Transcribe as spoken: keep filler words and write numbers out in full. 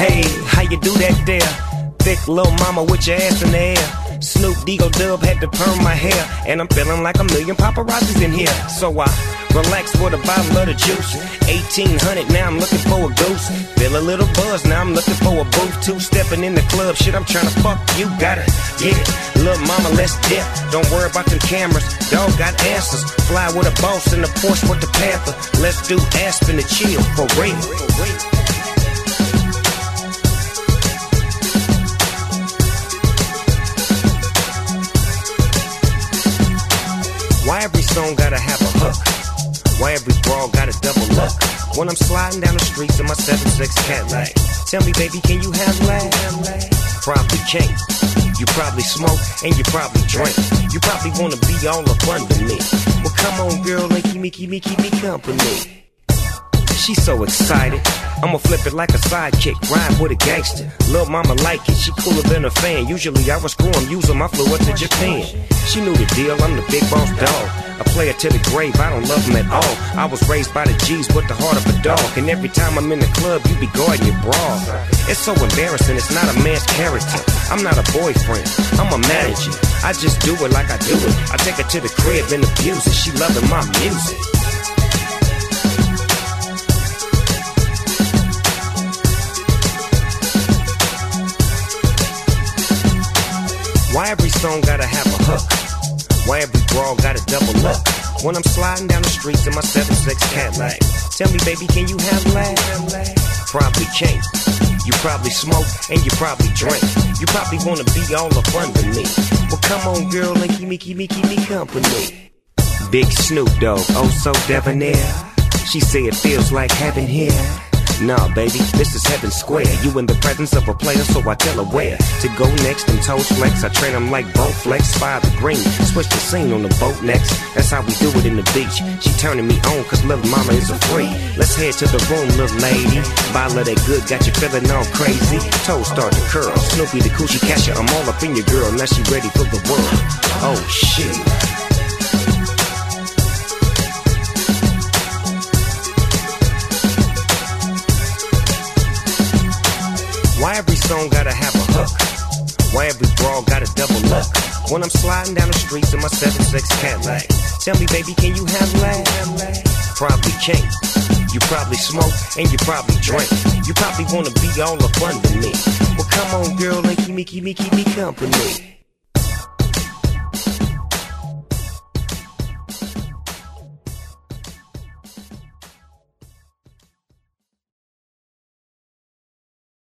Hey, how you do that there? Thick little mama with your ass in the air. Snoop Digo Dub had to perm my hair, and I'm feeling like a million paparazzis in here. So I relax with a bottle of the juice. eighteen hundred, now I'm looking for a goose. Feel a little buzz, now I'm looking for a booth. Two stepping in the club, shit, I'm trying to fuck you. Gotta get it, little mama, let's dip. Don't worry about them cameras, dog got answers. Fly with a boss in the Porsche with the Panther. Let's do Aspen to chill, for real. Why every song gotta have a hook? Why every brawl gotta double look? When I'm sliding down the streets in my seven six Cadillac, tell me, baby, can you have that? Probably can't. You probably smoke and you probably drink. You probably wanna be all up under me. Well, come on, girl, and keep me, keep me, keep me company. She's so excited, I'ma flip it like a sidekick, ride with a gangster. Lil' mama like it, she cooler than a fan. Usually I was screw 'em, using my flew up to Japan. She knew the deal, I'm the big boss dog. A player to the grave, I don't love him at all. I was raised by the G's with the heart of a dog. And every time I'm in the club, you be guarding your bra. It's so embarrassing, it's not a man's character. I'm not a boyfriend, I'm a manager. I just do it like I do it. I take her to the crib and abuse it. She loving my music. Why every song gotta have a hook? Why every brawl gotta double look? When I'm sliding down the streets in my seven six Cadillac, tell me, baby, can you have that? Probably can't. You probably smoke and you probably drink. You probably wanna be all up under me. Well, come on, girl, and keep me, keep me, keep me company. Big Snoop Dogg, oh so debonair. She say it feels like heaven here. Nah, baby, this is heaven square. You in the presence of a player, so I tell her where to go next. And toes flex, I train them like boat flex. Fire the green, switch the scene on the boat next. That's how we do it in the beach. She turning me on, cause little mama is a freak. Let's head to the room, little lady. Bottle of that good, got you feeling all crazy. Toes start to curl, Snoopy the coochie catcher. I'm all up in your girl, now she ready for the world. Oh shit. Why every song gotta have a hook? Why every brawl gotta double look? When I'm sliding down the streets in my seven six Cadillac, tell me, baby, can you have that? Probably can't. You probably smoke and you probably drink. You probably wanna be all up under me. Well, come on, girl, and keep me, keep me, keep me company.